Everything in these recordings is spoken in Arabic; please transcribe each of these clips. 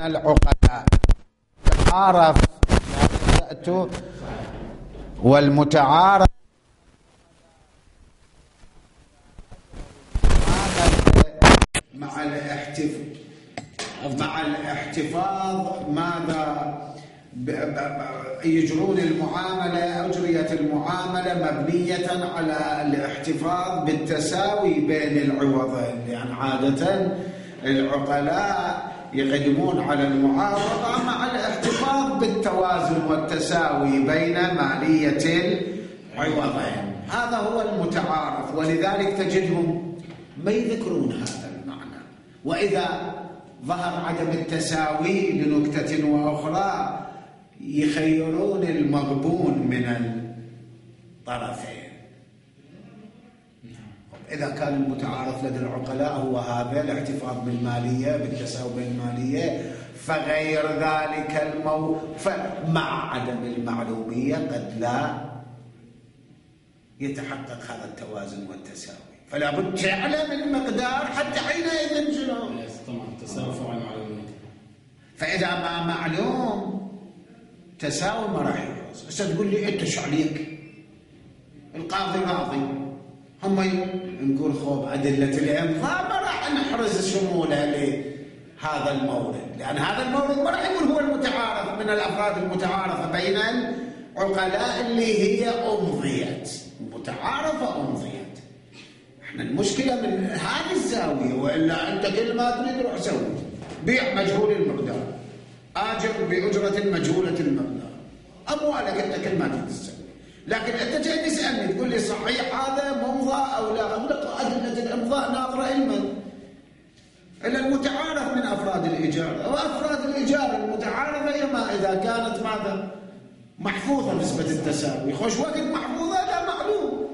العقلاء تعارف والمتعارف مع الاحتفاظ ماذا يجرون المعاملة. أجريت المعاملة مبنية على الاحتفاظ بالتساوي بين العوضين، لأن عادة العقلاء يقدمون على المعاوضة مع الاحتفاظ بالتوازن والتساوي بين مالية العوضين. هذا هو المتعارف، ولذلك تجدهم ما يذكرون هذا المعنى. وإذا ظهر عدم التساوي لنكتة وأخرى يخيرون المغبون من الطرفين. إذا كان المتعارف لدى العقلاء هو هذا الاحتفاظ بالمالية بالتساوي بالمالية، فغير ذلك مع عدم المعلومية قد لا يتحقق هذا التوازن والتساوي، فلا بد تعلم المقدار حتى حينئذ شنو؟ طبعا التساوي فوق المعلومية. فإذا ما معلوم تساوي ما راح يجوز. هسه تقول لي انت ايش عليك؟ القاضي راضي، هم نقول خوب أدلة الإمضاء ما راح نحرز شمولها لهذا المورد، لأن هذا المورد ما راح يقول هو المتعارف من الأفراد المتعارفة بين العقلاء اللي هي أمضيت، متعارفة أمضيت. احنا المشكلة من هذه الزاوية، وإلا أنت كل ما تريد روح سوي بيع مجهول المقدار، آجر بأجرة مجهولة المقدار، أموالك أنت كل ما تريد تسوي. لكن أنت جاي تسألني تقول لي صحيح هذا ممضى أو لا؟ أقول لك أدلة الإمضاء ناظرة إلمن إلا المتعارف من أفراد الإيجار، وأفراد الإيجار المتعارفة إذا كانت ماذا محفوظة نسبة التساوي، خوش وقت محفوظة لا معلوم.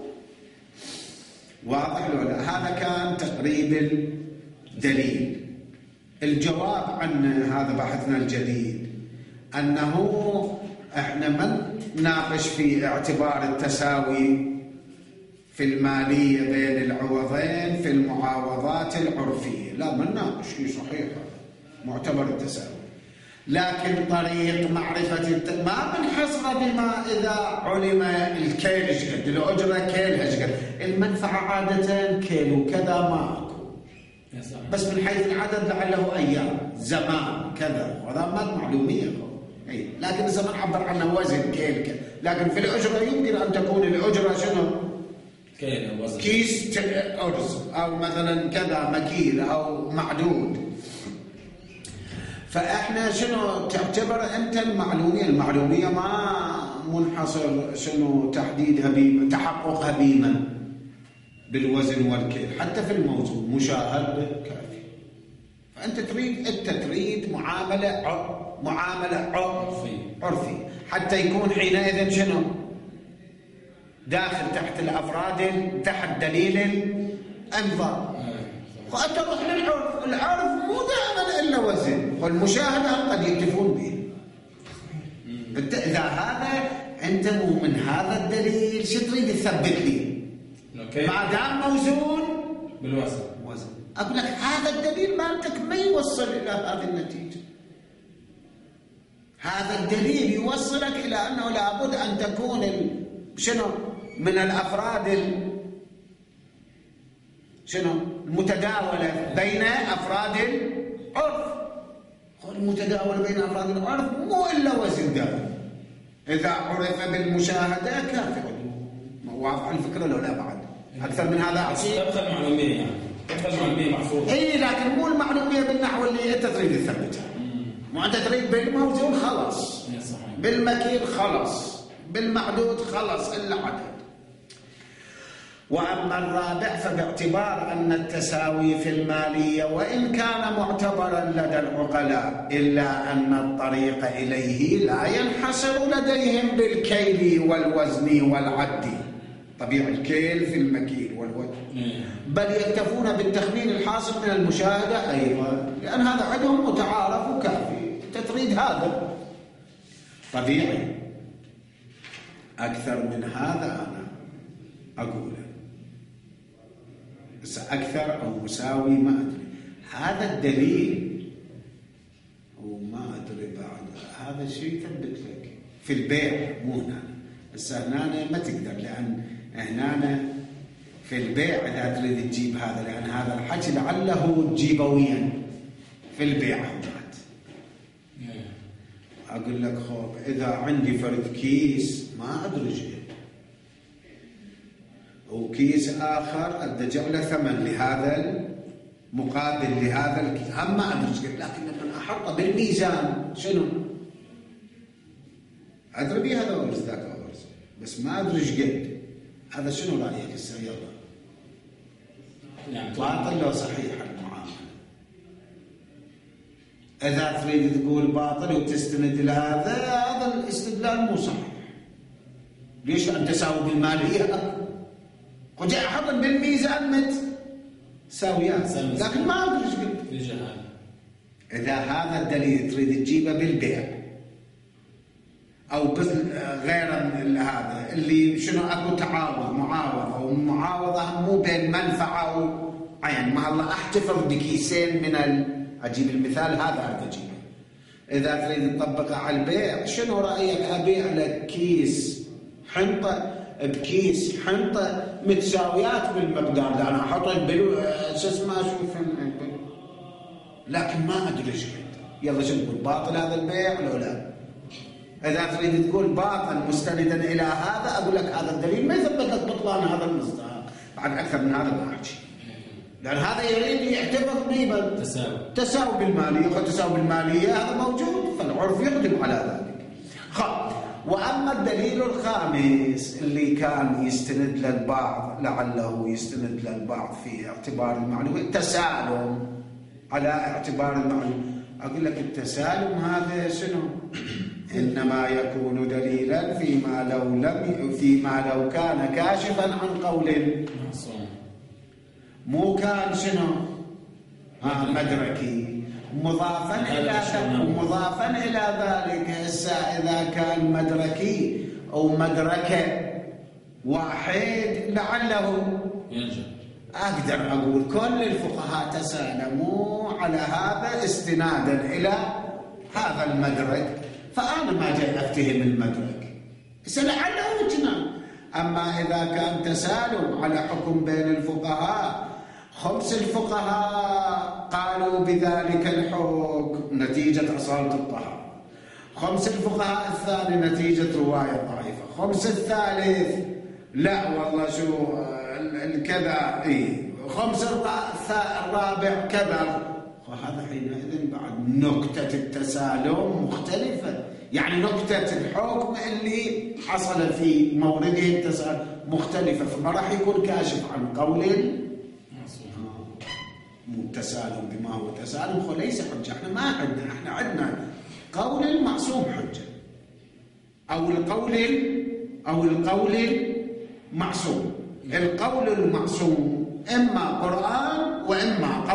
واضح لو لا؟ هذا كان تقريب الدليل. الجواب عن هذا بحثنا الجديد أنه احنا ما نناقش في اعتبار التساوي في المالية بين العوضين في المعاوضات العرفية، لا ما نناقش شيء صحيح معتبر التساوي، لكن طريق معرفة ما بنحصر بما إذا علم الكيل ايش قد، الأجرة كيل ايش قد، المنفعة عادة كيل وكذا ماكو، بس من حيث العدد لعله أيام زمان كذا، وهذا ما معلومية. لكن إذا ما نعبر عنه وزن كيل لكن في الأجرة يمكن أن تكون الأجرة شنو؟ كيل وزن، كيس أرز أو مثلا كذا مكيل أو معدود. فإحنا شنو تعتبر أنت المعلومية ما منحصر شنو تحديدها تحققها بما بالوزن والكيل، حتى في الموزون مشاهد كافي. فأنت تريد معاملة عرفي حتى يكون حينئذ شنو داخل تحت الأفراد تحت دليل الإمضاء. فأنت روح للعرف، العرف مو دائما إلا وزن، والمشاهدة قد يتفون به. إذا هذا أنت مو من هذا الدليل شو تريد تثبت لي؟ ما دام موزون بالوزن أقول لك هذا الدليل مالتك ما يوصل إلى هذه النتيجة. هذا الدليل يوصلك إلى أنه لابد أن تكون شنو من الأفراد شنو المتداولة بين أفراد العرف. المتداولة بين أفراد العرف مو إلا وزن دائم، إذا عرف بالمشاهدة كافي. واضح الفكرة لو لا بعد أكثر من هذا تبقى المعلومية، يعني تبقى المعلومية محفوظة. لكن مو المعلومية بالنحو اللي أنت تريد تثبتها. مو أنت تريد بالموزون خلاص، بالمكيل خلاص، بالمحدود خلاص إلا عدد. وأما الرابع فباعتبار أن التساوي في المالية وإن كان معتبرا لدى العقلاء إلا أن الطريق إليه لا ينحصر لديهم بالكيل والوزن والعد، طبيعي الكيل في المكيل والوزن، بل يكتفون بالتخمين الحاصل من المشاهدة أيضا، لأن هذا عندهم متعارف وكافي. تريد هذا طبيعي. أكثر من هذا أنا أقوله، بس أكثر أو مساوي ما أدري. هذا الدليل في البيع مو هنا. بس هنا ما تقدر، لأن هنا في البيع إذا تريد تجيب هذا، لأن هذا الحكي لعله تجيبويا في البيع. أقول لك خوب إذا عندي فرد كيس ما أدري شيء، وكيس آخر أدفع له ثمن لهذا مقابل لهذا الكيس، هم ما أدري شيء، لكن لما أحطه بالميزان شنو؟ أدري بيه هذا ورث ذاك ورث، بس ما أدري ايش قد. هذا شنو رأيك هسه؟ يلا يعني باطل لو صحيح المعاملة؟ إذا تريد تقول باطل وتستند لهذا، هذا الاستدلال مو صحيح. ليش؟ أن تساوي بالمالية، وجاء أحط بالميزان ساويات، لكن ما أدري ايش قد. في جهالة. إذا هذا الدليل تريد تجيبه بالبيع أو غير هذا اللي شنو أكو تعاوض معاوضة، ومعاوضة مو بين منفعة وعين، ما الله أحتفظ بكيسين من أجيب المثال هذا أجيبه. إذا تريد تطبقه على البيع، شنو رأيك أبيع لك كيس حنطة بكيس حنطة متساويات بالمقدار، ده أنا أحطه شو اسمه أشوف، لكن ما أدري ايش قد. يلا شو نقول؟ باطل هذا البيع لو لا؟ إذا تريد تقول باطل مستندا إلى هذا، أقول لك هذا الدليل ما يثبت لك بطلان هذا المصداق. بعد أكثر من هذا ما أحكي، لأن هذا يريد يعتبر قريبا تساوي بالمالية، وتساوي بالمالية هذا موجود، فالعرف يقدم على ذلك. وأما الدليل الخامس اللي كان يستند للبعض، لعله يستند للبعض في اعتبار المعلومة، التسالم على اعتبار المعلومة. أقول لك التسالم هذا شنو؟ إنما يكون دليلا فيما لو كان كاشفا عن قول، مو كان شنو؟ مدركي، مضافا إلى ذلك. هسه إذا كان مدركي أو مدركة واحد لعله ينجح. أقدر أقول كل الفقهاء تسالموا على هذا استنادا إلى هذا المدرك، فأنا ما جاي أفتهم المدرك، لعله جنان. أما إذا كان تسالم على حكم بين الفقهاء، خمس الفقهاء قالوا بذلك الحكم نتيجة أصالة الطهارة، خمس الفقهاء الثاني نتيجة رواية ضعيفة، خمس الثالث لا والله شو الكذا، خمس الرابع كذا. وهذا حينئذ بعد نكتة التسالم مختلفة، يعني نكتة الحكم اللي حصل في مورده التسالم مختلفة، فما راح يكون كاشف عن قول التسالم بما هو تسالم ليس حجة. احنا ما عندنا، احنا عندنا قول المعصوم حجة، أو القول المعصوم. القول المعصوم إما قرآن وإما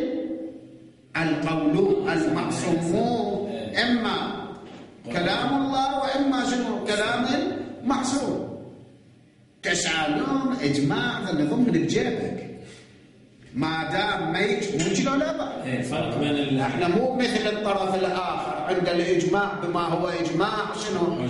القول المعصوم، إما كلام الله وإما شنو؟ كلام المعصوم. تسالم إجماع ضمن بجيبك ما دام ما يمكن ولا بقى. فرق بين احنا مو مثل الطرف الآخر عند الإجماع بما هو إجماع شنو؟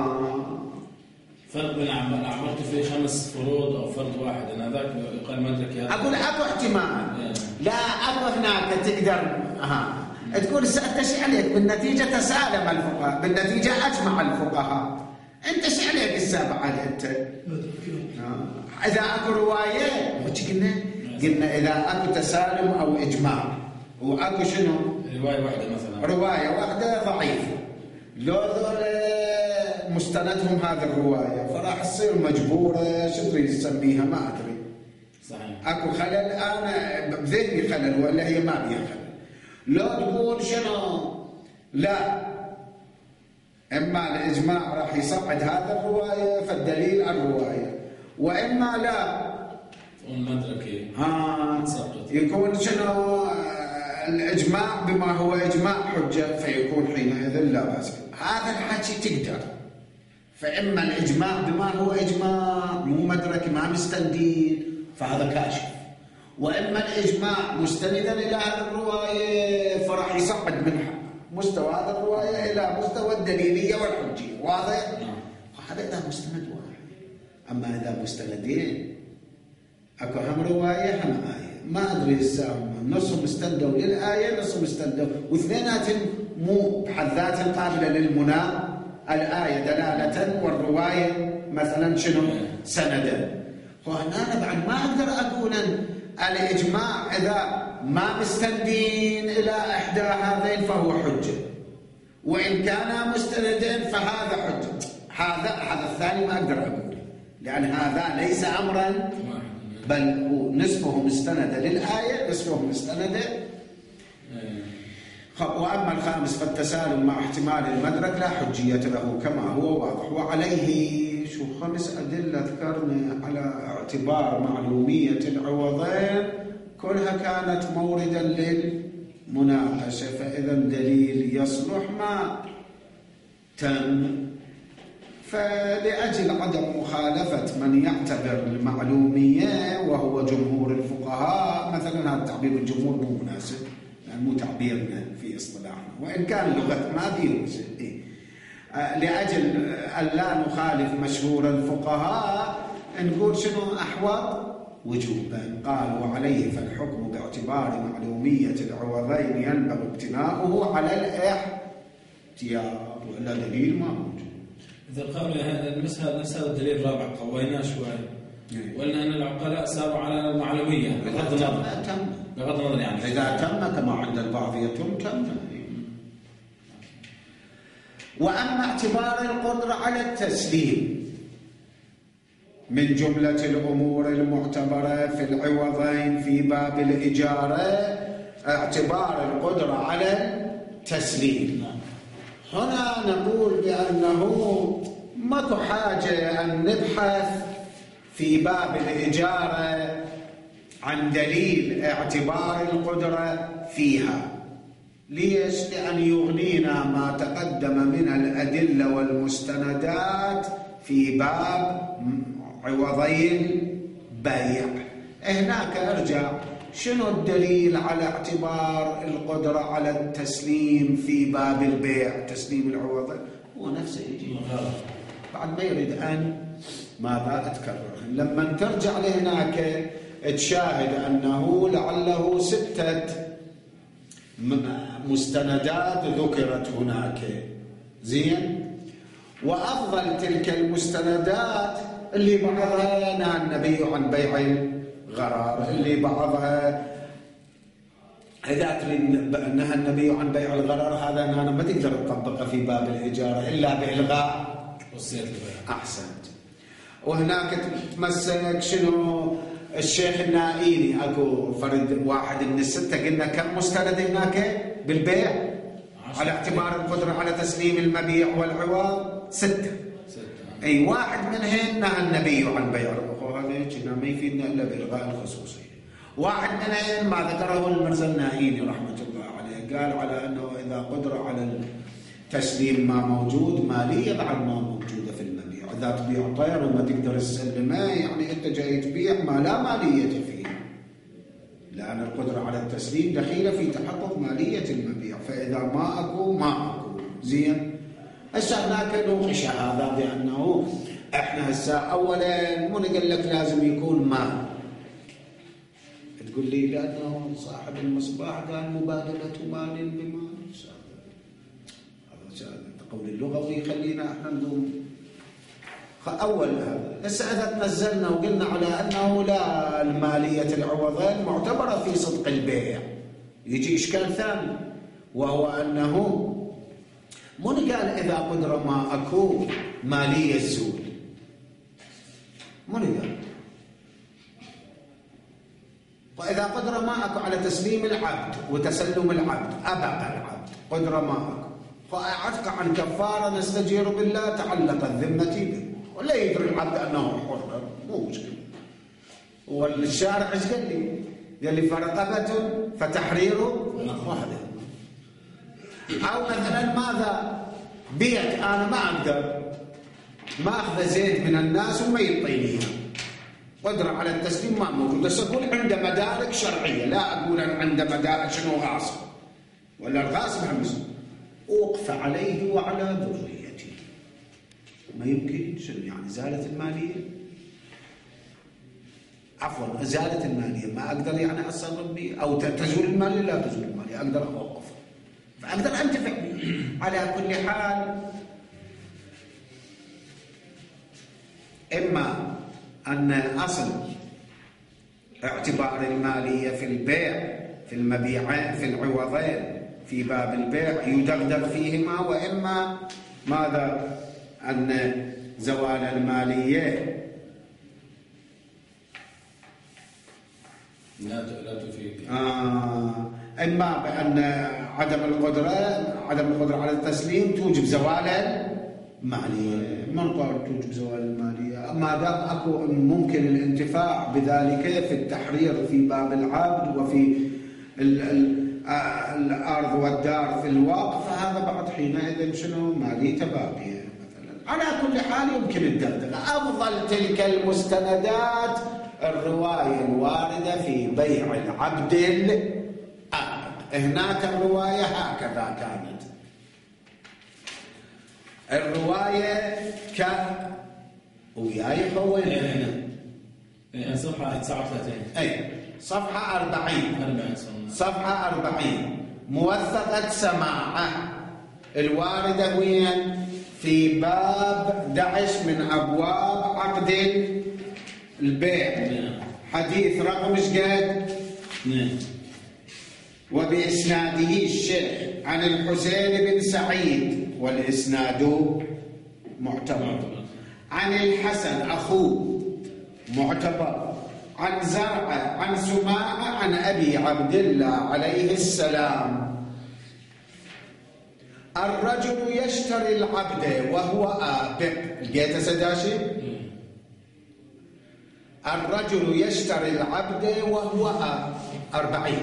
فرق بين عملت فيه 5 فروض أو فرض واحد، أنا ذاك يقال مدرك. أقول أكو احتمال، لا أكو هناك تقدر تقول سأتشي عليك بالنتيجة تسالم الفقهاء، بالنتيجة أجمع الفقهاء. أنت شي عليك السابع أنت؟ إذا أكو رواية قلنا إذا أكو تسالم أو إجماع وأكو شنو؟ رواية واحدة مثلا، رواية واحدة ضعيفة، لو ذول مستندهم هذه الرواية، فراح تصير مجبورة شو تريد تسميها ما أدري. صحيح. أكو خلل، أنا بذهني خلل ولا هي ما بيها خلل. لو تقول شنو؟ لا، إما الإجماع راح يصعد هذا الرواية فالدليل على الرواية، وإما لا المدركي يكون شنو؟ الإجماع بما هو إجماع حجة، فيكون حينئذ لا بأس. هذا الحكي تقدر، فإما الإجماع بما هو إجماع مو مدرك ما مستندين فهذا كاشف، وإما الإجماع مستندا إلى هذه الرواية فراح يصعد منها مستوى هذه الرواية إلى مستوى الدليلية والحجية. واضح؟ هذا إذا مستند واحد. أما إذا مستندين أكو هم رواية هم آية، ما أدري الساهم نصهم استندوا للآية نصهم استندوا، واثنيناتهم مو بحد ذاتهم قابلة للمناظرة، الآية دلالة والرواية مثلا شنو سندا. وهنا بعد ما أقدر أقول أن الإجماع إذا ما مستندين إلى إحدى هذين فهو حجة، وإن كان مستندين فهذا حجة. هذا الثاني ما أقدر أقول، لأن هذا ليس أمرا بل نصفه مستند للآية نصفه مستند. وأما الخامس فالتسالم مع احتمال المدرك لا حجية له كما هو واضح. وعليه 5 أدلة ذكرنا على اعتبار معلومية العوضين كلها كانت موردا للمناقشة، فإذا دليل يصلح ما تم. فلأجل عدم مخالفة من يعتبر المعلومية وهو جمهور الفقهاء، مثلا هذا تعبير الجمهور مو مناسب، يعني مو تعبيرنا في اصطلاحنا، وإن كان لغة ما بيوجد. لأجل أن لا نخالف مشهور الفقهاء نقول شنو أحوط وجوبا. قال وعليه فالحكم باعتبار معلومية العوضين ينبغي ابتناؤه على الاحتياط، وإلا دليل ما موجود. إذا قبل هذا المسألة الدليل الرابع قويناه شوي، وقلنا أن العقلاء ساروا على المعلومية بغض النظر يعني إذا تم كما عند البعض يتم تم. وأما اعتبار القدرة على التسليم من جملة الأمور المعتبرة في العوضين في باب الإجارة اعتبار القدرة على التسليم. هنا نقول بأنه ماكو حاجة أن نبحث في باب الإجارة عن دليل اعتبار القدرة فيها. ليش؟ لأن يغنينا ما تقدم من الأدلة والمستندات في باب عوضي البيع. هناك أرجع شنو الدليل على اعتبار القدرة على التسليم في باب البيع تسليم العوض؟ هو نفسه يجي بعد ما يريد أن ماذا أتكرر. لما ترجع لهناك تشاهد أنه لعله 6 مستندات ذكرت هناك. زين. وأفضل تلك المستندات اللي بعضها نهى النبي عن بيع الغرار، اللي بعضها إذا تريد نهى النبي عن بيع الغرار هذا أنا ما تقدر تطبقه في باب الإجارة إلا بإلغاء وصية البيع. أحسنت. وهناك تمسك شنو الشيخ النائيني، أكو فرد واحد من 6 قلنا كم مستند هناك بالبيع على اعتبار القدرة على تسليم المبيع والعوض 6. أي واحد منهم نهى النبي عن بيع الأخوة، هذا كنا ما يفيدنا إلا بإلغاء الخصوصية. واحد منهم ما ذكره المرزا النائيني رحمة الله عليه، قال على أنه إذا قدرة على التسليم ما موجود مالية بعد ما موجودة في المبيع. إذا تبيع طير وما تقدر تسلمه يعني أنت جاي تبيع ما لا مالية فيه، لأن القدرة على التسليم دخيلة في تحقق مالية المبيع. فإذا ما أكو ما أكو. زين. هسه هناك نوقش هذا بأنه إحنا هسه أولا مو نقول لك لازم يكون مال. تقول لي لأنه صاحب المصباح قال مبادلة مال بمال. هذا التقول اللغوي خلينا إحنا نقول أول هذا. هسه إذا تنزلنا وقلنا على أنه لا المالية العوضين معتبرة في صدق البيع، يجي إشكال ثاني، وهو أنه مو قال إذا قدر ما أكو مالية الزول، مو قال. وإذا قدر ما أكو على تسليم العبد وتسلم العبد أبقى العبد قدر ما أكو فأعتق عن كفارة نستجير بالله تعلق الذمة به، ولا يدري العبد أنه حر، مو مشكلة. والشارع ايش قال لي؟ قال لي فرقبة فتحرير واحدة. أو مثلا ماذا بيت أنا ما أقدر ما أخذ زيت من الناس وما يعطيني قدرة على التسليم ما موجود، بس أقول عند مدارك شرعية، لا أقول عند مدارك شنو غاصب ولا الغاصب همس أوقف عليه وعلى ذريته. ما يمكن شنو يعني زالت المالية؟ عفوا زالت المالية ما أقدر يعني أتصرف به، أو تزول المالية لا تزول المالية أقدر أوقف، فأقدر أنتفع به. على كل حال إما أن أصل اعتبار المالية في البيع في المبيعين في العوضين في باب البيع يدغدغ فيهما، وإما ماذا أن زوال المالية لا تفيد إما بأن عدم القدرة على التسليم توجب زوال المالية. من قال توجب زوال المالية؟ ما دام أكو ممكن الانتفاع بذلك في التحرير في باب العبد وفي الأرض والدار في الوقف، فهذا بعد حينئذ شنو مالية بابية مثلا. على كل حال يمكن الدغدغة. أفضل تلك المستندات الرواية الواردة في بيع العبد الآبق. هناك الرواية هكذا كانت الرواية وياي خوينا صفحة 39 أي صفحة 40 صفحة 40 موثقة سماعة الواردة وين؟ في باب 11 من أبواب عقد البيع. حديث رقم ايش قد؟ وبإسناده الشيخ عن الحسين بن سعيد والإسناد معتبر، عن الحسن أخوه معتبر، عن زرعة عن سماعة عن أبي عبد الله عليه السلام: الرجل يشتري العبد وهو آبق. لقيت سداشي؟ الرجل يشتري العبد وهو 40.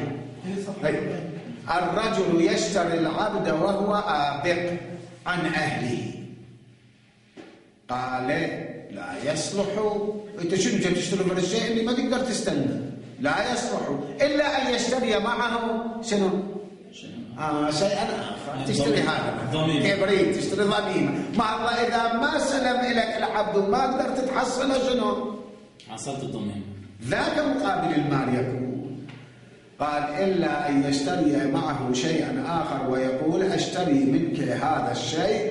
الرجل يشتري العبد وهو آبق عن أهله. قال لا يصلح. انت شنو تشتري من الشيء اللي ما تقدر تستنى؟ لا يصلح إلا أن يشتري معه شنو؟ شيئا آخر. تشتري هذا كبريت، تشتري ضميمة. مع الله إذا ما سلم لك العبد وما تقدر تتحصله شنو؟ حصلت الضميمة. ذاك مقابل المال يكون. قال إلا أن يشتري معه شيئا آخر ويقول أشتري منك هذا الشيء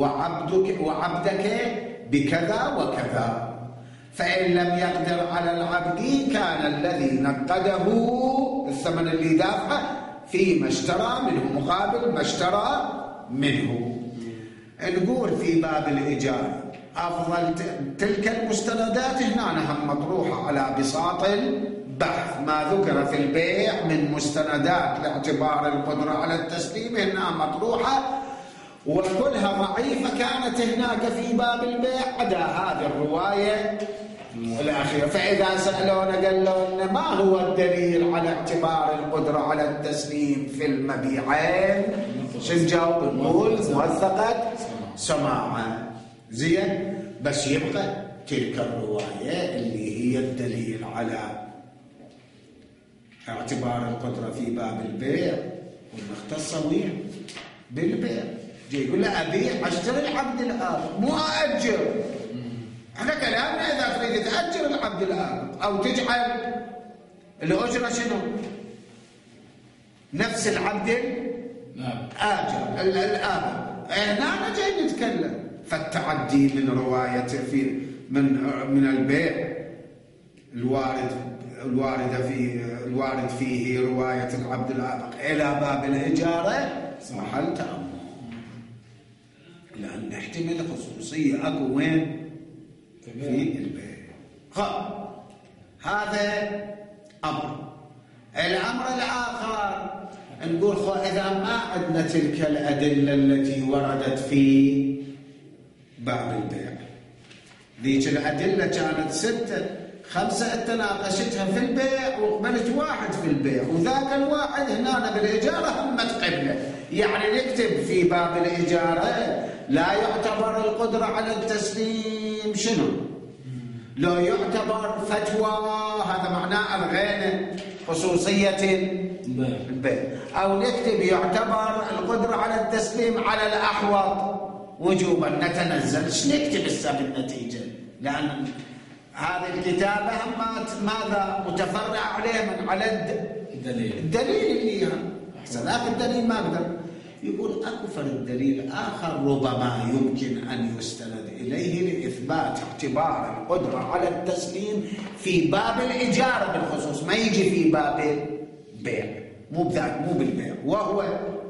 وعبدك بكذا وكذا. فإن لم يقدر على العبد كان الذي نقده الثمن اللي دافعه فيما اشترى منه مقابل ما اشترى منه. نقول في باب الإيجار أفضل تلك المستندات هنا هم مطروحة على بساط البحث. ما ذكر في البيع من مستندات لاعتبار القدرة على التسليم هنا مطروحة، وكلها ضعيفة كانت هناك في باب البيع عدا هذه الرواية الأخيرة. فإذا سألونا قالوا لنا ما هو الدليل على اعتبار القدرة على التسليم في المبيعين؟ شنجاوب؟ نقول موثقة سماعة. زين، بس يبقى تلك الرواية اللي هي الدليل على اعتبار القدرة في باب البيع والمختصة وين؟ بالبيع. جاي يقول له أبيع أشتري العبد الآبق مو أأجر. احنا كلامنا إذا تريد تأجر العبد الآبق أو تجعل الأجرة شنو؟ نفس العبد الآجر الآبق. هنا جاي نتكلم. فالتعدي من رواية في من البيع الوارد فيه رواية العبد الآبق إلى باب الإجارة محل تأمل، لأن نحتمل خصوصية أكو وين؟ في البيع. هذا أمر. الأمر الآخر نقول إذا ما عندنا تلك الأدلة التي وردت في باب البيع، ذيك الأدلة كانت 6 5 تناقشتها في البيع وقبلت واحد في البيع، وذاك الواحد هنا بالإجارة همت قبله. يعني نكتب في باب الإجارة لا يعتبر القدرة على التسليم شنو؟ لا يعتبر فتوى. هذا هذا معناه ألغينا خصوصية البيع. أو نكتب يعتبر القدرة على التسليم على الأحوط وجوبا، نتنزل. ايش نكتب السبب النتيجة؟ لأن هذه الكتابة ماذا متفرع عليه من على الدليل اللي أحسن. آخر الدليل ما أقدر يقول أكو فرد دليل آخر ربما يمكن أن يستند إليه لإثبات اعتبار القدرة على التسليم في باب الإجارة بالخصوص، ما يجي في باب البيع، مو بالبيع. وهو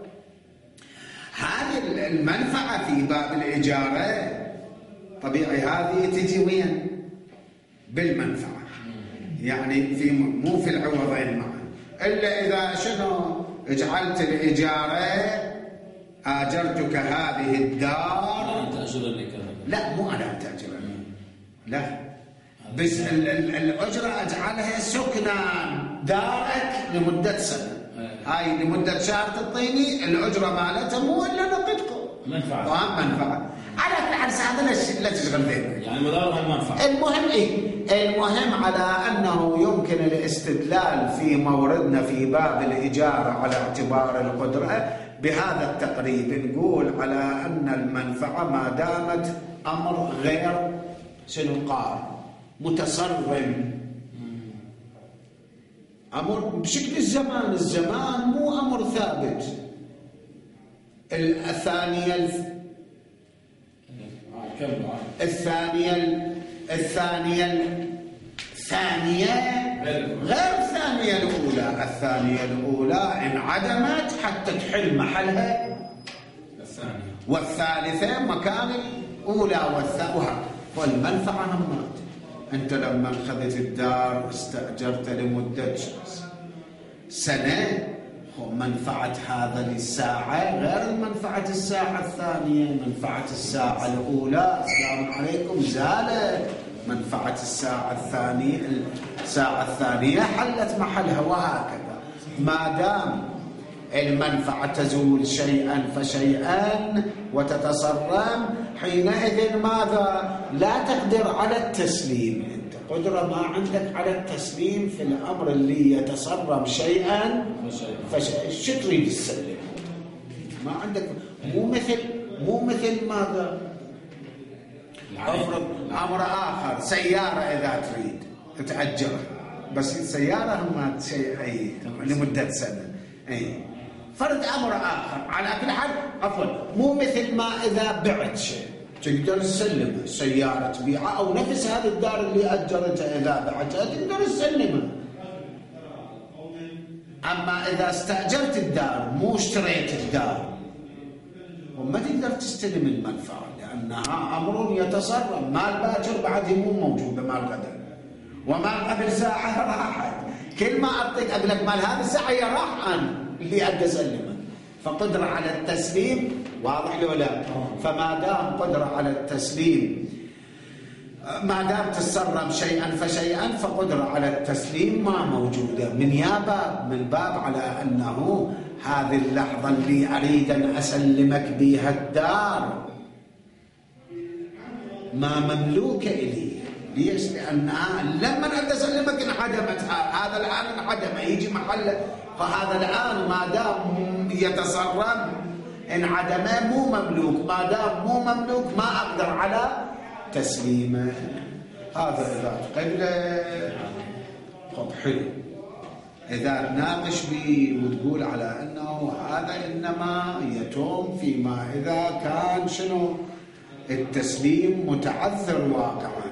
هذه المنفعة في باب الإجارة طبيعي هذه تجي وين؟ بالمنفعة، يعني مو في العوضين معا، إلا إذا شنو جعلت الإجارة آجرتك هذه الدار. لا مو أنا تأجرني، لا بس الأجرة أجعلها سكنان دارك لمدة سنة. هاي لمدة شهر تعطيني الأجرة مالتها مو إلا نقدكم منفعة. على كل حال هذا لا تشغل ذهنك، يعني مدارها المنفعة. المهم على أنه يمكن الاستدلال في موردنا في باب الإجارة على اعتبار القدرة بهذا التقريب. نقول على أن المنفعة ما دامت أمر غير قار متصرم، أمر بشكل الزمان مو أمر ثابت. الثانية غير الثانية الأولى. الثانية الأولى انعدمت حتى تحل محلها الثانية، والثالثة مكان الأولى وهكذا. والمنفعة همات. أنت لما أخذت الدار استأجرت لمدة سنة، منفعة هذا للساعة غير منفعة الساعة الثانية. منفعة الساعة الأولى السلام عليكم زالت، منفعة الساعة الثانية حلت محلها، وهكذا. ما دام المنفعة تزول شيئا فشيئا وتتصرم، حينئذ ماذا؟ لا تقدر على التسليم. انت قدرة ما عندك على التسليم في الأمر اللي يتصرم شيئا فشيئا. شو تريد تسلم؟ ما عندك. مو مثل ماذا؟ افرض أمر آخر، سيارة إذا تريد تأجرها، بس السيارة ما شيء لمدة سنة. فرد أمر آخر. على كل حال عفوا، مو مثل ما إذا بعت شيء تقدر تسلمه، سيارة تبيعها أو نفس هذه الدار اللي أجرتها إذا بعتها تقدر تسلمها. أما إذا استأجرت الدار مو اشتريت الدار، وما تقدر تستلم المنفعة لأنها أمر يتصرف. مال باكر بعد مو موجودة، مال غدا، ومال قبل ساعة راحت. كل ما أعطيك أقول لك مال هذه الساعة هي راح أنا اللي أدى أسلمه. فقدرة على التسليم واضح لو لا؟ فما دام قدرة على التسليم، ما دام تتصرم شيئا فشيئا، فقدرة على التسليم ما موجودة. من باب على أنه هذه اللحظة اللي أريد أن أسلمك بها الدار ما مملوكة إلي. ليش؟ لأنها لما أنت سلمك انعدمت، هذا الآن انعدم، يجي محله. فهذا الآن ما دام يتصرم انعدم، مو مملوك. ما دام مو مملوك ما أقدر على تسليمه. هذا إذا قبله خب حلو. إذا تناقش بي وتقول على أنه هذا إنما يتم فيما إذا كان التسليم متعذر واقعا.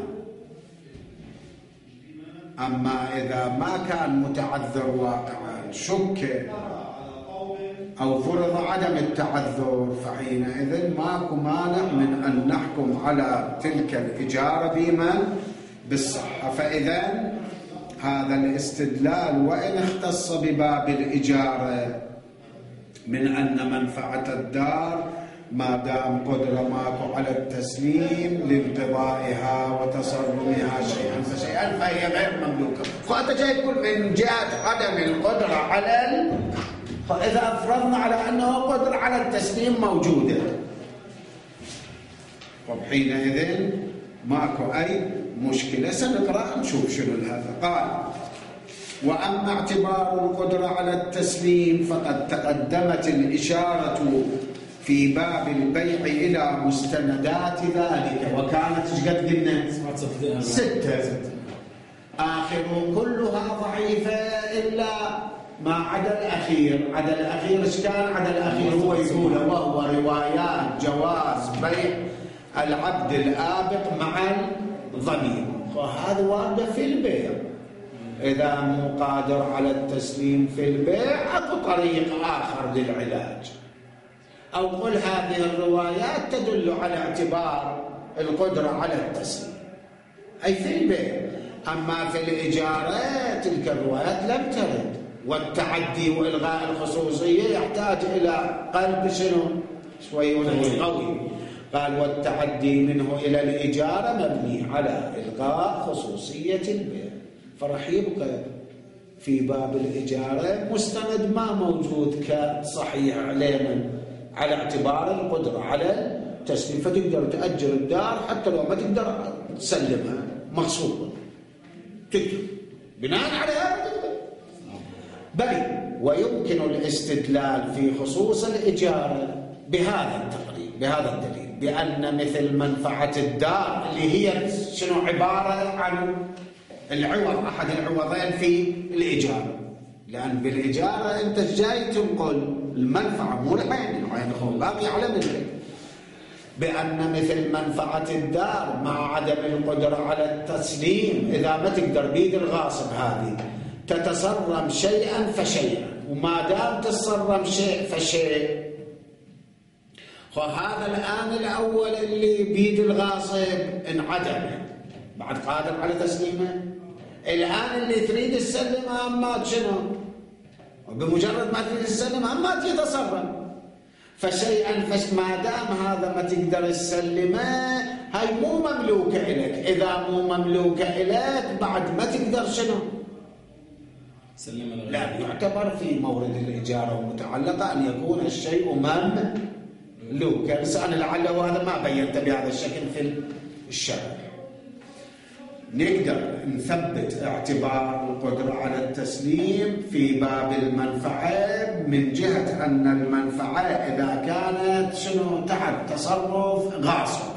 أما إذا ما كان متعذر واقعا، شك أو فرض عدم التعذر، فحينئذ ماكو مانع من أن نحكم على تلك الإجارة بما بالصحة. فإذا هذا الاستدلال وإن اختص بباب الإجارة من أن منفعة الدار ما دام قدرة ماكو على التسليم لانقضائها وتصرمها شيئا فشيئا فهي غير مملوكة. فأنت جاي تقول من جهة عدم القدرة على فإذا فرضنا على أنه قدرة على التسليم موجودة، وحينئذ ماكو أي مشكلة. سنقرأ نشوف شنو هذا. قال وأما اعتبار القدرة على التسليم فقد تقدمت الإشارة في باب البيع إلى مستندات ذلك، وكانت قد قلنا 6 آخر كلها ضعيفة إلا ما عدا الأخير. عدا الأخير إيش كان؟ عدا الأخير هو يقول وهو روايات جواز بيع العبد الآبق مع الضمير، وهذا وارد في البيع. إذا مو قادر على التسليم في البيع أكو طريق آخر للعلاج، أو قل هذه الروايات تدل على اعتبار القدرة على التسليم أي في البيع. أما في الإجارة تلك الروايات لم ترد، والتعدي وإلغاء الخصوصية يحتاج إلى قلب شنو شوي قوي. قال والتعدي منه إلى الإجارة مبني على إلغاء خصوصية البيع، فرح يبقى في باب الإجارة مستند ما موجود كصحيح علينا على اعتبار القدرة على التسليم، فتقدر تأجر الدار حتى لو ما تقدر تسلمها مغصوبة، تكتب بناء على هذا. بل ويمكن الاستدلال في خصوص الإجارة بهذا التقرير، بهذا الدليل، بأن مثل منفعة الدار اللي هي شنو عبارة عن العوض، أحد العوضين في الإجارة، لأن بالإجارة أنت جاي تنقل المنفعة مو العين، العين هو باقي على ملكك. بأن مثل منفعة الدار مع عدم القدرة على التسليم إذا ما تقدر بيد الغاصب هذه تتصرم شيئا فشيئا، وما دام تتصرم شيء فشيء، وهذا الآن الأول اللي بيد الغاصب انعدم بعد قادر على تسليمه، الآن اللي تريد تسلمه أمات شنو؟ وبمجرد ما تريد تسلمه أمات يتصرم، فشيئا ما دام هذا ما تقدر تسلمه هاي مو مملوكة إليك. إذا مو مملوكة إليك بعد ما تقدر شنو؟ لا، يعتبر في مورد الإجارة ومتعلقة أن يكون الشيء مملوكا، بس أنا لعله هذا ما بينت بهذا الشكل في الشرح. نقدر نثبت اعتبار القدرة على التسليم في باب المنفعة من جهة أن المنفعة إذا كانت شنو تحت تصرف غاصب،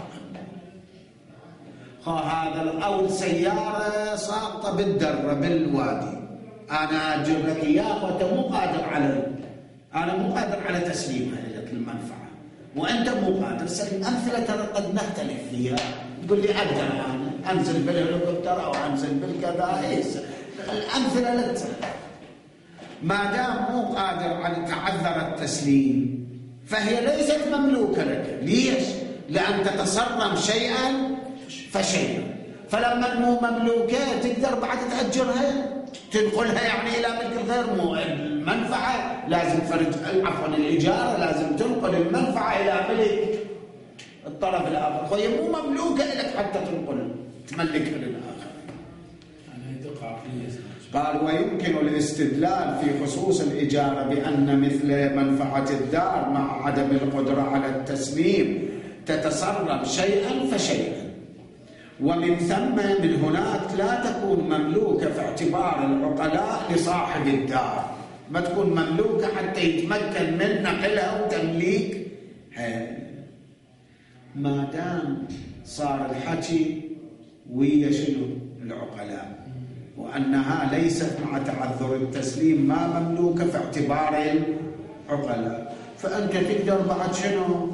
هذا أو السيارة ساقطة بالدرة بالوادي، أنا أجيب لك إياه وأنت مو قادر أنا مو قادر على تسليمها لك المنفعة وأنت مو قادر تسلم. أمثلة ترى قد نختلف فيها، تقول لي أقدر أنا أنزل بالهليكوبتر أو أنزل بالكذا، الأمثلة لك. ما دام مو قادر على تعذر التسليم فهي ليست مملوكة لك. ليش؟ لأن تتصرم شيئا فشيئا، فلما مو مملوكة تقدر بعد تأجرها تنقلها يعني إلى ملك الغير. مو المنفعة لازم عفوا الإجارة لازم تنقل المنفعة إلى ملك الطرف الآخر، فهي مو مملوكة لك حتى تملكها للآخر. قال ويمكن الاستدلال في خصوص الإجارة بأن مثل منفعة الدار مع عدم القدرة على التسليم تتصرف شيئا فشيئا، ومن ثم من هناك لا تكون مملوكة في اعتبار العقلاء لصاحب الدار، ما تكون مملوكة حتى يتمكن من نقلها وتمليك. ما دام صار الحكي ويا شنو العقلاء، وأنها ليست مع تعذر التسليم ما مملوكة في اعتبار العقلاء، فأنت تقدر بعد شنو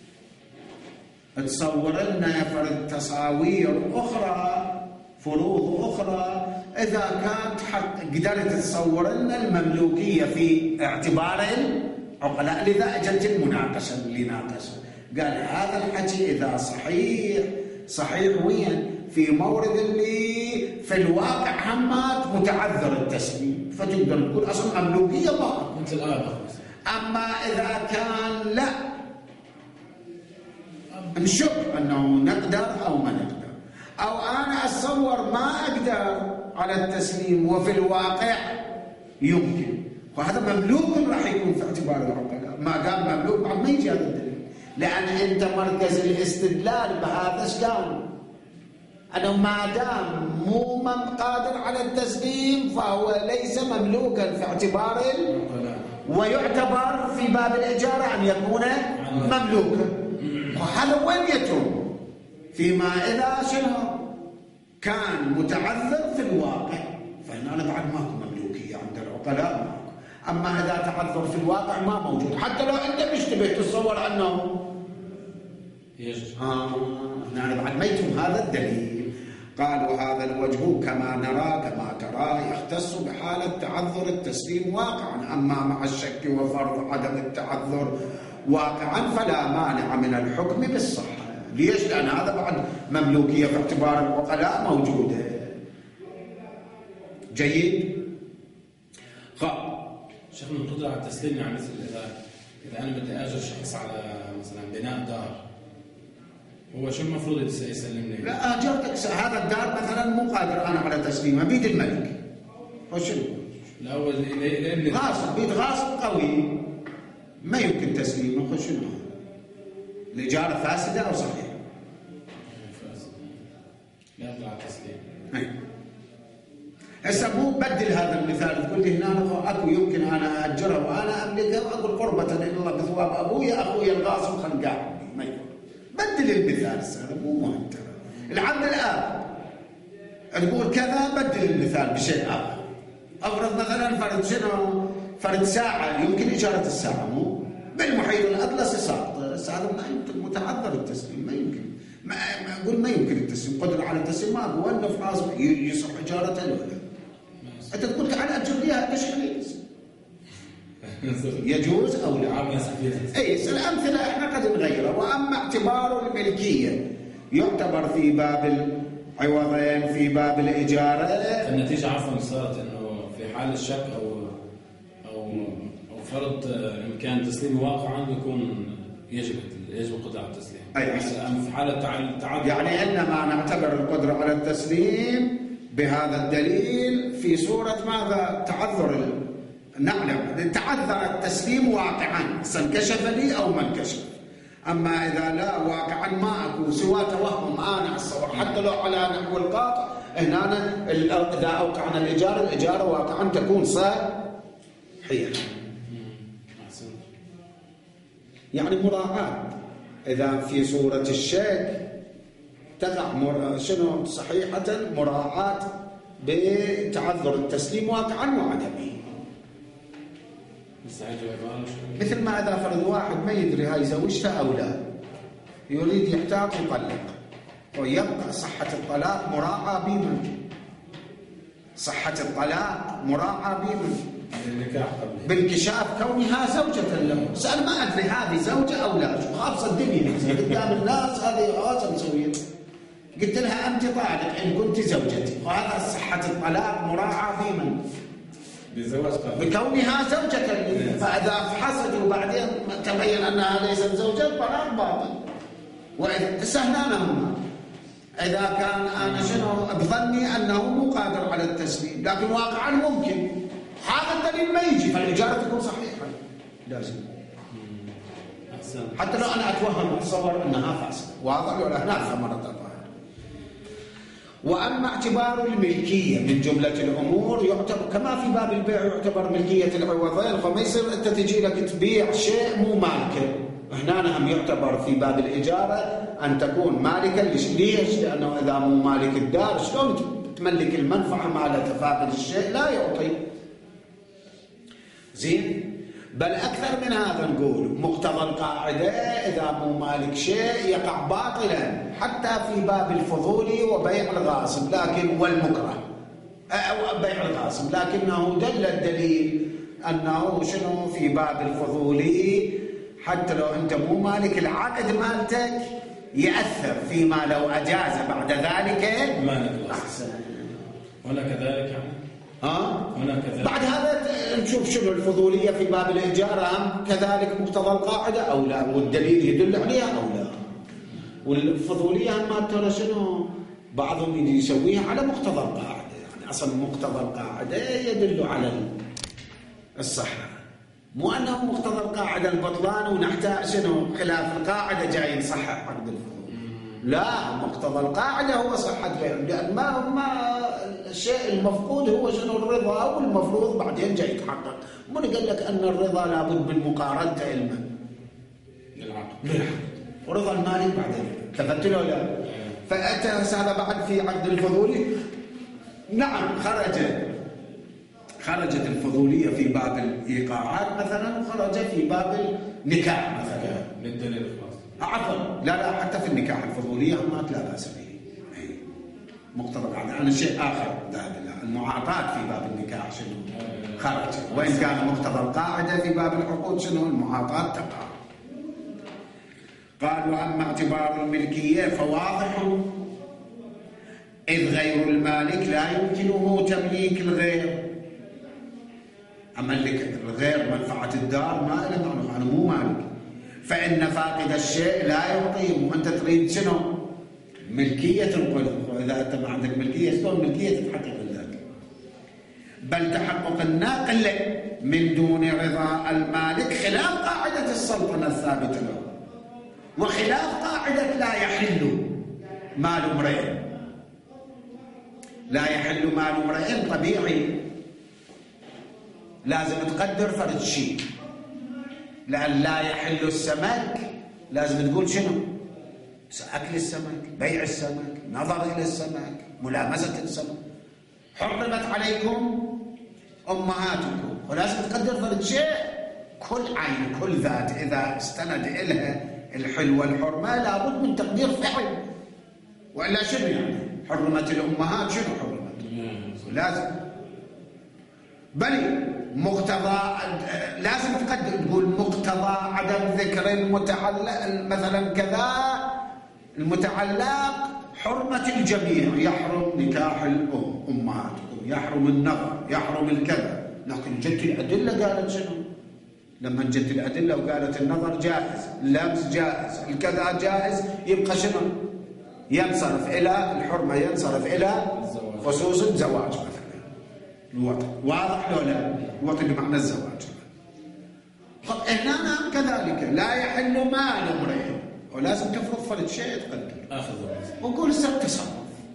تصور لنا فرد تصاوير أخرى، فروض أخرى، إذا كانت قدرت تصور لنا المملوكية في اعتبار العقلاء. لذا أجلت المناقشة اللي ناقشها، قال هذا الحكي إذا صحيح وين في مورد اللي في الواقع همات متعذر التسليم، فتقدر تقول أصلا مملوكية ما مثل الآبق. أما إذا كان لا نشك أنه نقدر أو ما نقدر، أو أنا أتصور ما أقدر على التسليم وفي الواقع يمكن، وهذا مملوك راح يكون في اعتبار العقلاء. ما دام مملوك بعد ما يجي هذا الدليل، لأن أنت مركز الاستدلال بهذا إيش كان؟ أنه ما دام مو قادر على التسليم التصميم فهو ليس مملوكا في اعتبار ويعتبر في باب الإجارة أن يكون مملوكا. وهذا وين يتم؟ فيما إذا شنو كان متعذر في الواقع، فهنا بعد ماكو مملوكية عند العقلاء ماكو. أما إذا تعذر في الواقع ما موجود، حتى لو أنت مش تبي تتصور أنه هنا بعد ما يتم هذا الدليل. قال وهذا الوجه كما نرى كما ترى يختص بحالة تعذر التسليم واقعا، أما مع الشك وفرض عدم التعذر واقعا فلا مانع من الحكم بالصحة. ليش؟ لأن هذا بعد مملوكية في اعتبار العقلاء موجودة. جيد. شيخ من قدرة على التسليم يعني مثل إذا أنا بدي أجر شخص على مثلا بناء دار، هو شو المفروض يسلمني؟ لا أجرتك هذا الدار مثلا مو قادر أنا على تسليمه بيد الملك. وشنو؟ لا هو لأن غاصب بيد غاصب قوي ما يمكن تسليمه. شنو؟ الإجارة فاسدة أو صحيحة؟ فاسدة. لا يطلع تسليم. هسه مو بدل هذا المثال تقول لي هنا اكو يمكن انا اجرها وانا املكها واقول قربة الى الله بثواب ابويا اخويا الغاصب خل قاعد ما يكون. بدل المثال هذا مو مهم. العبد الاب تقول كذا بدل المثال بشيء اخر. افرض مثلا فرد شنو؟ فرد ساعه يمكن اجاره الساعه مو بالمحيط الاطلسي ساقط، هذا ما يمكن متعذر التسليم ما يمكن. ما اقول ما يمكن التسليم، قدر على التسليم ما اقول انه في حاصل يصح اجارته ولا انت تقول تعال اجر ليها تشخيص يجوز او لا؟ اي الامثله احنا قد نغيرها. واما اعتبار الملكيه يعتبر في باب العوضين في باب الاجاره. النتيجه عفوا صارت انه في حال الشك او فرض امكان تسليم واقعا بيكون يجب القدره على التسليم. اي في حاله التعذر يعني انما نعتبر القدره على التسليم بهذا الدليل في صورة ماذا؟ تعذر. نعلم تعذر التسليم واقعا سنكشف لي أو ما انكشف. أما إذا لا واقعا ما أكو سوى توهم أنا أتصور حتى لو على نحو القاطع هنا إذا أوقعنا الإجارة واقعا تكون صحيحة. يعني مراعاة إذا في صورة الشك تقع شنو صحيحة مراعاة بتعذر التسليم واقعا وعدمه. مثل ما إذا فرض واحد ما يدري هاي زوجته أو لا يريد يحتاط يطلق ويبقى صحة الطلاق مراعاة بمن؟ صحة الطلاق مراعاة بمن؟ بانكشاف كونها زوجة له. سأل ما أدري هذه زوجة أو لا، شو خابصة الدنيا قدام الناس هذه غاصة مسوية. قلت لها أنت طالق إن كنت زوجتي، وهذا صحة الطلاق مراعاة بمن؟ بكونها زوجة لي. فإذا فحصت وبعدين تبين أنها ليست زوجة طلاق باطل. وإذا سهلانهم إذا كان أنا شنو بظني أنه مو قادر على التسليم لكن واقعا ممكن هذا الدليل ما يجي فالإجارة تكون صحيحة لازم. حتى لو أنا أتوهم أتصور أنها فاسدة واضح ولا هناك مرة ثانية. وأما اعتبار الملكية من جملة الأمور يعتبر كما في باب البيع يعتبر ملكية العوضين. فما يصير أنت تجي لك تبيع شيء مو مالكه. هنا هم يعتبر في باب الإجارة أن تكون مالكا. ليش؟ لأنه إذا مو مالك الدار شلون تملك المنفعة مع تفاقد الشيء؟ لا يعطي. زين. بل أكثر من هذا نقول مقتضى القاعدة إذا مو مالك شيء يقع باطلا حتى في باب الفضولي وبيع الغاصب لكن والمكره أو بيع الغاصب، لكنه دل الدليل أنه شنو في باب الفضولي حتى لو أنت مو مالك العقد مالتك يأثر فيما لو أجاز بعد ذلك مالك أحسن. ولا كذلك يعني هنا كذلك. بعد هذا نشوف شنو الفضولية في باب الإجارة كذلك مقتضى القاعدة أو لا، والدليل يدل عليها أو لا. والفضولية ما ترى شنو بعضهم يسويها على مقتضى القاعدة، يعني أصلا مقتضى القاعدة يدل على الصحة، مو أنه مقتضى القاعدة البطلان ونحتاج شنو خلاف القاعدة جاي نصحح عقد الفضول. لا، مقتضى القاعدة هو صحة بيع، لأن ما الشيء المفقود هو شنو؟ الرضا، والمفروض بعدين جاي يتحقق. من قال لك أن الرضا لابد من مقارنته علما للعقد، ورضا المالك بعدين ثبت له لا. فأتى هذا بعد في عقد الفضولي. نعم خرجت الفضولية في باب الإيقاعات مثلا، وخرج في باب النكاح مثلا للدليل الخاص. عفوا لا حتى في النكاح الفضولية ما لا بأس به. مقتضى عن شيء آخر المعاطاة في باب النكاح شنو خرج، وإن كان مقتضى القاعدة في باب العقود شنو المعاطاة تقع. قال وأما اعتبار الملكية فواضح، إذ غير المالك لا يمكنه تمليك الغير. أملك الغير منفعة الدار ما له معنى، أنا مو مالك. فإن فاقد الشيء لا يعطيه، وأنت تريد شنو؟ ملكية القلب. وإذا أنت ما عندك ملكية شلون ملكية تتحقق لك؟ بل تحقق الناقل من دون رضا المالك خلاف قاعدة السلطنة الثابتة له، وخلاف قاعدة لا يحل مال امرئ. لا يحل مال امرئ طبيعي، لازم تقدر فرد شيء. لأن لا يحل السمك لازم تقول شنو؟ أكل السمك، بيع السمك، نظر إلى السمك، ملامسة السمك. حرمت عليكم أمهاتكم، ولازم تقدر فرد شيء. كل عين كل ذات إذا استند إلها الحل والحرمة لابد من تقدير فعل، وإلا شنو يعني؟ حرمت الأمهات شنو حرمت؟ لازم بل مقتضى لازم تقدر تقول مقتضى عدم ذكر المتعلق مثلا كذا المتعلق حرمة الجميع، يحرم نكاح الأم أمهاتكم، يحرم النظر، يحرم الكذا. لكن جت الأدلة قالت شنو؟ لما جت الأدلة وقالت النظر جائز، اللمس جائز، الكذا جائز، يبقى شنو؟ ينصرف إلى الحرمة، ينصرف إلى خصوص الزواج مثلا الوطن. واضح لو لا؟ الوطن بمعنى الزواج. طب هنا نعم كذلك لا يحل مال امرئ، ولازم تفرض فرد شيء تقدر اخذ وقول التصرف.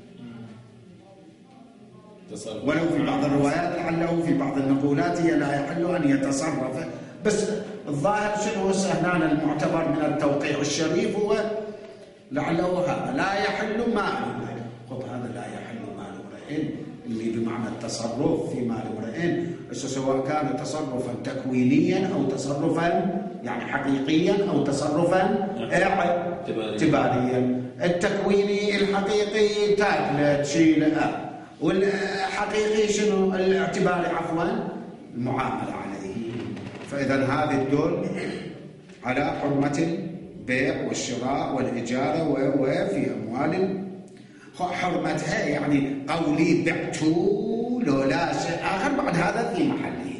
ولو في بعض الروايات لعله في بعض النقولات هي لا يحل ان يتصرف، بس الظاهر شنو هنا المعتبر من التوقيع الشريف هو لعله هذا لا يحل مال امرئ. خذ هذا لا يحل مال امرئ اللي بمعنى التصرف في مال امرئ، سواء كان تصرفا تكوينيا او تصرفا يعني حقيقيا او تصرفا اعتباريا. التكويني الحقيقي تاكله تشيله، والحقيقي شنو؟ الاعتباري عفوا المعامله عليه. فاذا هذه الدول على حرمه البيع والشراء والاجاره وفي اموال حرمتها يعني قولي بعت لو لا شيء آخر بعد هذا في محله.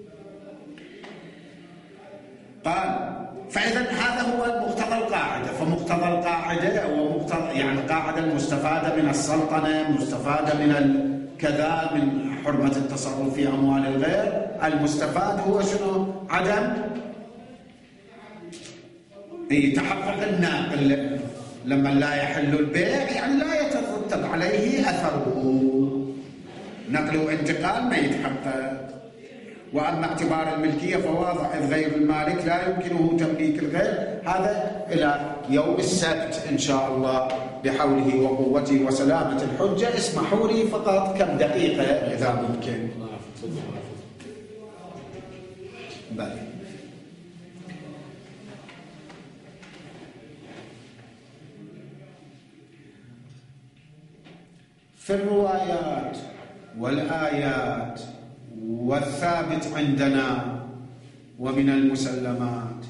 قال فإذا هذا هو مقتضى القاعدة. فمقتضى القاعدة هو مقتضى يعني القاعدة المستفادة من السلطنة، مستفادة من الكذا، من حرمة التصرف في أموال الغير. المستفاد هو شنو؟ عدم تحقق الناقل. لما لا يحل البيع يعني لا يترتب عليه أثره، نقل وانتقال ما يتحقق. وأما اعتبار الملكية فواضح، إذ غير المالك لا يمكنه تمليك الغير. هذا إلى يوم السبت إن شاء الله بحوله وقوته وسلامة الحجة. اسمحوا لي فقط كم دقيقة إذا ممكن. بلى. في الروايات والآيات والثابت عندنا ومن المسلمات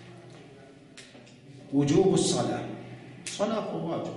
وجوب الصلاة. الصلاة واجب،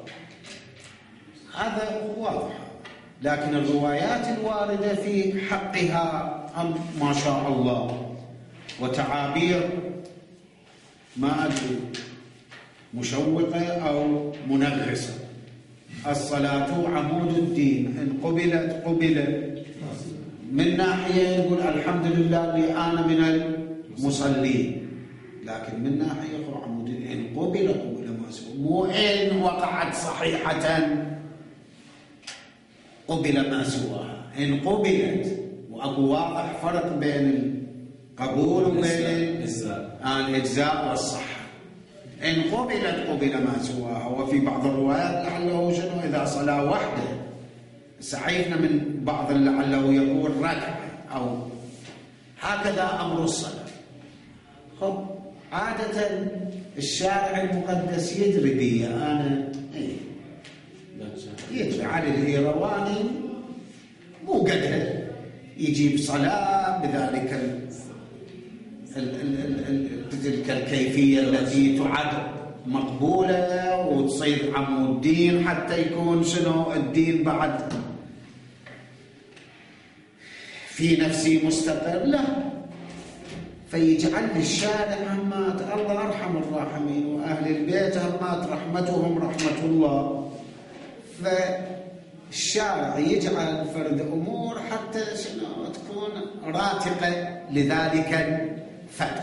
هذا واضح. لكن الروايات الواردة في حقها ما شاء الله وتعابير ما أدري مشوقة أو منغصة. الصلاة عمود الدين، إن قبلت قبلت. من ناحية يقول الحمد لله اللي أنا من المصلين، لكن من ناحية عمود الدين إن قبلت قبل ما سوى، مو إن وقعت صحيحة قبل ما سواها. إن قبلت، وأكو واضح فرق بين القبول وبين الإجزاء والصحة. إن قبل ما سواها. وفي بعض الروايات لعله شنو إذا صلاة واحدة، سعيفنا من بعض لعله يقول ركعة أو هكذا أمر الصلاة. خب عادة الشارع المقدس يدري بي أنا يدري علي الإيرواني مو قدها يجيب صلاة بذلك تلك الكيفية التي تعد مقبولة وتصير عمود الدين حتى يكون شنو الدين بعد في نفسي مستقر. لا، فيجعل الشارع همات الله أرحم الراحمين وأهل البيت همات رحمتهم رحمة الله. فالشارع يجعل فرد أمور حتى شنو تكون راتقة لذلك الفرق.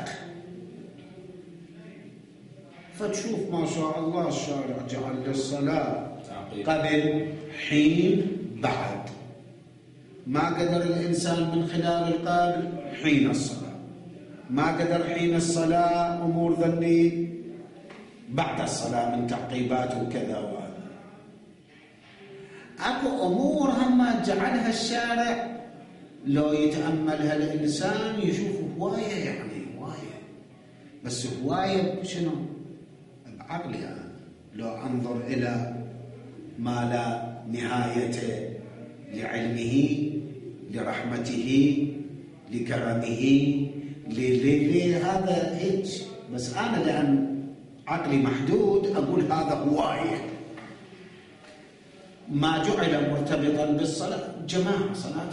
فتشوف ما شاء الله الشارع جعل للصلاة قبل حين بعد. ما قدر الإنسان من خلال القابل حين الصلاة، ما قدر حين الصلاة أمور ذني بعد الصلاة من تعقيبات وكذا وهذا. أكو أمور هم جعلها الشارع لو يتأملها الإنسان يشوف هواية، يعني هواية، بس هواية شنو؟ بعقلي أنا لو أنظر إلى ما لا نهاية لعلمه لرحمته لكرمه هذا هيك. بس أنا لأن عقلي محدود أقول هذا هواية. ما جعل مرتبطا بالصلاة جماعة،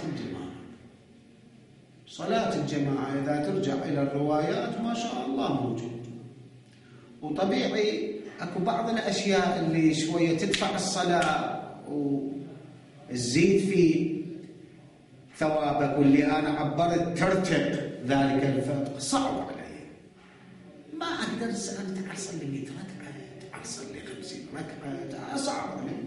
صلاة الجماعة إذا ترجع إلى الروايات ما شاء الله موجود. وطبيعي أكو بعض الأشياء اللي شوية تدفع الصلاة وتزيد في ثوابك، واللي أنا عبرت ترتق ذلك الفرق صعب علي. ما أقدر أنا أصل لي 100 ركعة، أصل لي 50 ركعة، صعب علي.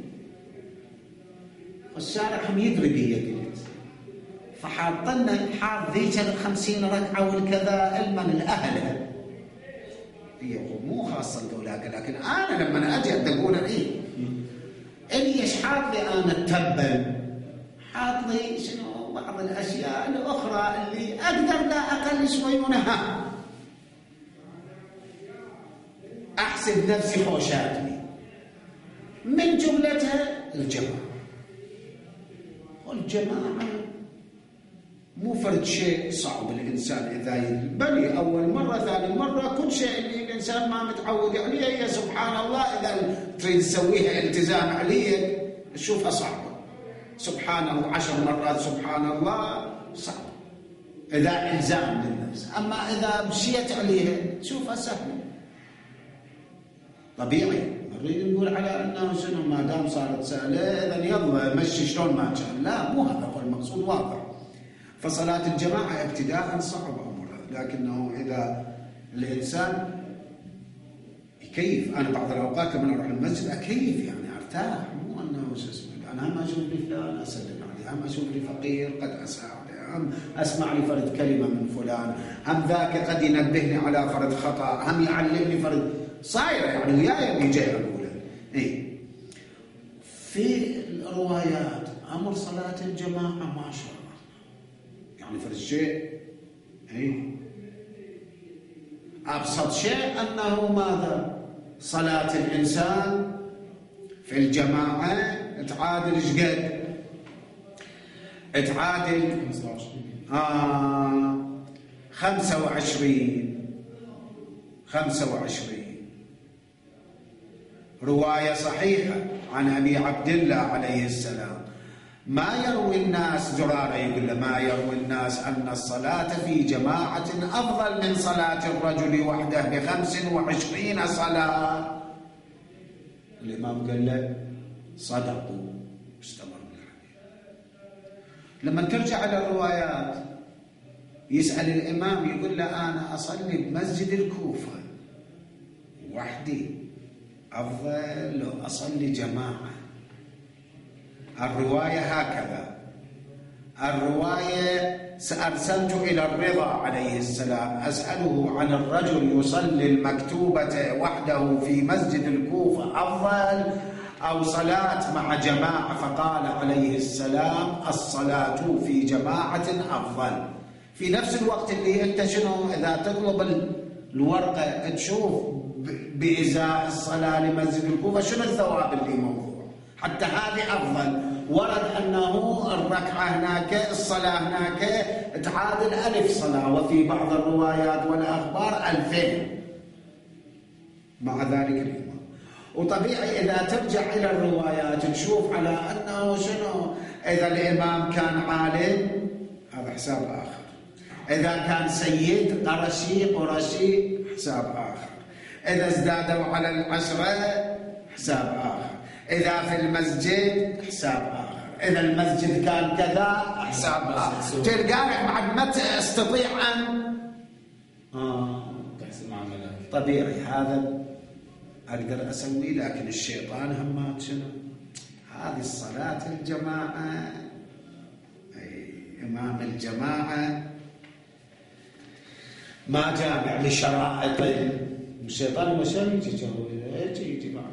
والشارع هم يدري بي قلت، فحاطنا حاط ذيك 50 ركعة والكذا علما الأهل هي مو خاصة الأولاك. لكن أنا لما أجي أقول إني إيش حاط لي أنا التبل، حاط لي شنو بعض الأشياء الأخرى اللي أقدر لا أقل شوي منها أحسب نفسي خوشاتني، من جملتها الجماعة. والجماعة مو فرد شيء صعب الإنسان إذا بل أول مرة ثاني مرة كل شيء اللي الإنسان ما متعود عليه هي سبحان الله. إذا تريد تسويها التزام عليه تشوفها صعبة. سبحان الله 10 مرات سبحان الله صعب إذا إلزام للنفس. أما إذا مشيت عليها تشوفها سهلة. طبيعي نريد نقول على أنه شنو ما دام صارت سهلة إذا يلا مشي شلون ما كان. لا، مو هذا هو المقصود، واضح. فصلاة الجماعة ابتداء صعب أمرها، لكنه إذا الإنسان يكيف. أنا بعض الأوقات لما أروح المسجد أكيف، يعني أرتاح، مو أنه شو اسمه أنا هم أشوف لي فلان أسلم عليه، هم أشوف لي فقير قد أساعده، هم أسمع لي فرد كلمة من فلان، هم ذاك قد ينبهني على فرد خطأ، هم يعلمني فرد صايرة يعني وياي اللي جاي أقوله. في الروايات أمر صلاة الجماعة ما شاء الله يعني فرد شيء أبسط شيء أنه ماذا؟ صلاة الإنسان في الجماعة تعادل إيش قد؟ تعادل 25 رواية صحيحة عن أبي عبد الله عليه السلام. ما يروي الناس زرارة يقول له ما يروي الناس أن الصلاة في جماعة أفضل من صلاة الرجل وحده ب25 صلاة. الإمام قال له صدقوا، استمر بالحديث. لما ترجع على الروايات يسأل الإمام يقول له أنا أصلي بمسجد الكوفة وحدي أفضل لو أصلي جماعة. الرواية هكذا. الرواية: أرسلت إلى الرضا عليه السلام أسأله عن الرجل يصلي المكتوبة وحده في مسجد الكوفة أفضل أو صلاة مع جماعة، فقال عليه السلام: الصلاة في جماعة أفضل. في نفس الوقت اللي أنت شنو إذا تطلب الورقة تشوف بإزاء الصلاة لمسجد الكوفة شنو الثواب اللي موضوع، حتى هذه أفضل. ورد أنه الركعة هناك الصلاة هناك تعادل 1000 صلاة، وفي بعض الروايات والأخبار 2000 مع ذلك الإمام. وطبيعي إذا ترجع إلى الروايات تشوف على أنه شنو، إذا الإمام كان عالم هذا حساب آخر، إذا كان سيد قرشي حساب آخر، إذا ازدادوا على 10 حساب آخر، إذا في المسجد حساب آخر، إذا المسجد كان كذا حساب آخر. تلقانك بعد ما تستطيع أن تحسب مع الملائكة. طبيعي هذا أقدر أسوي، لكن الشيطان همات شنو؟ هذه الصلاة الجماعة، إمام الجماعة ما جامع لشرائط الشيطان، وشان يجي معه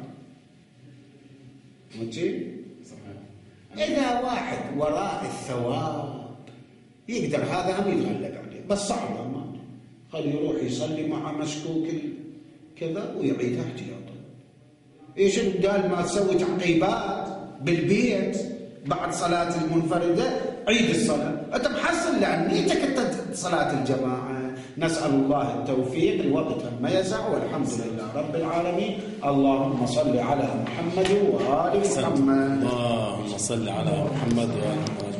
مجي. إذا واحد وراء الثواب يقدر هذا هم يتغلب عليه، بس صعب ما خلي يروح يصلي مع مشكوك كذا ويعيدها احتياطا. ايش قال ما تسوي تعقيبات بالبيت بعد صلاة المنفردة، عيد الصلاة أنت محصل لأن نيتك أنت صلاة الجماعة. نسأل الله التوفيق. الوقت ما يسع، والحمد لله رب العالمين. اللهم صل على محمد وآل محمد. اللهم صل على محمد وآل محمد.